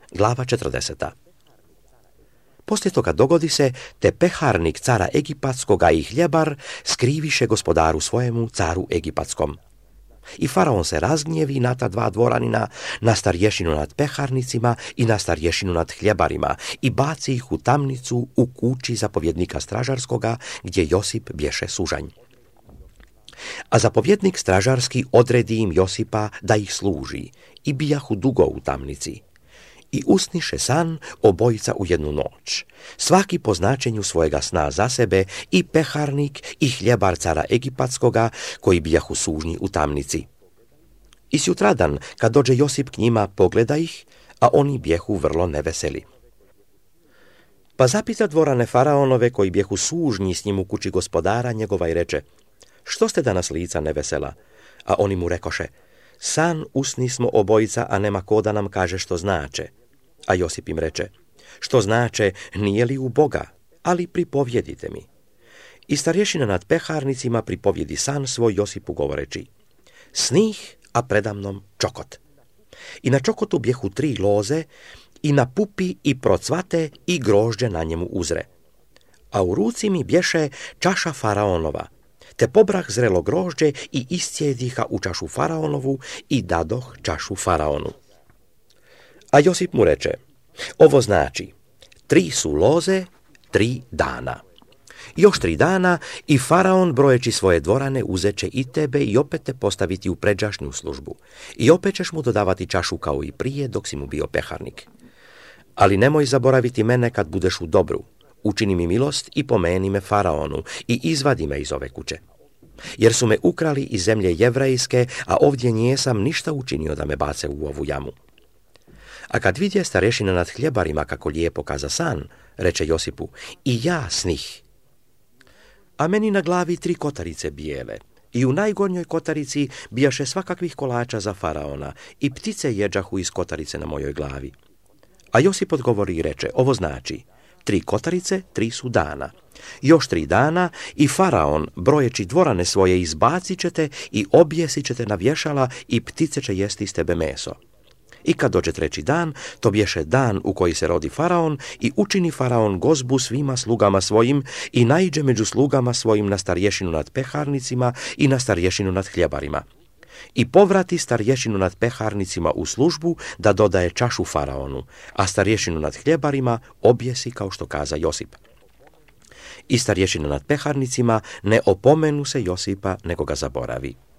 Glava 40. Poslije toga dogodi se, te peharnik cara Egipatskoga i hljebar skriviše gospodaru svojemu, caru Egipatskom. I faraon se razgnjevi na ta dva dvoranina, na starješinu nad peharnicima i na starješinu nad hljebarima, i baci ih u tamnicu u kući zapovjednika stražarskoga, gdje Josip bješe sužanj. A zapovjednik stražarski odredi im Josipa da ih služi, i bijahu dugo u tamnici. I usniše san obojica u jednu noć, svaki po značenju svojega sna za sebe, i peharnik i hljebar cara Egipatskoga, koji bijahu sužnji u tamnici. I sjutradan, kad dođe Josip k njima, pogleda ih, a oni bijehu vrlo neveseli. Pa zapita dvorane faraonove, koji bijehu sužnji s njim u kući gospodara njegova, i reče: što ste danas lica nevesela? A oni mu rekoše: san usni smo obojica, a nema ko da nam kaže što znače. A Josip im reče: što znače, nije li u Boga, ali pripovjedite mi. I starješina nad peharnicima pripovjedi san svoj Josipu govoreći: snih, a predamnom čokot. I na čokotu bjehu 3 loze, i na pupi i procvate, i grožđe na njemu uzre. A u ruci mi bješe čaša faraonova, te pobrah zrelo grožđe i iscijediha u čašu faraonovu i dadoh čašu faraonu. A Josip mu reče: ovo znači, 3 su loze, 3 dana. Još 3 dana i faraon, brojeći svoje dvorane, uzeće i tebe i opet te postaviti u pređašnju službu. I opet ćeš mu dodavati čašu kao i prije dok si mu bio peharnik. Ali nemoj zaboraviti mene kad budeš u dobru. Učini mi milost i pomeni me faraonu i izvadi me iz ove kuće. Jer su me ukrali iz zemlje jevrejske, a ovdje nijesam ništa učinio da me bace u ovu jamu. A kad vidje starješina nad hljebarima kako lijepo kaza san, reče Josipu: i ja snih. A meni na glavi 3 kotarice bijele, i u najgornjoj kotarici bijaše svakakvih kolača za faraona, i ptice jeđahu iz kotarice na mojoj glavi. A Josip odgovori i reče: ovo znači, 3 kotarice, 3 su dana. Još 3 dana i faraon, brojeći dvorane svoje, izbacit ćete i objesit ćete na vješala, i ptice će jesti iz tebe meso. I kad dođe 3. dan, to bješe dan u koji se rodi faraon, i učini faraon gozbu svima slugama svojim, i naiđe među slugama svojim na starješinu nad peharnicima i na starješinu nad hljebarima. I povrati starješinu nad peharnicima u službu da dodaje čašu faraonu, a starješinu nad hljebarima objesi kao što kaza Josip. I starješina nad peharnicima ne opomenu se Josipa, nego ga zaboravi.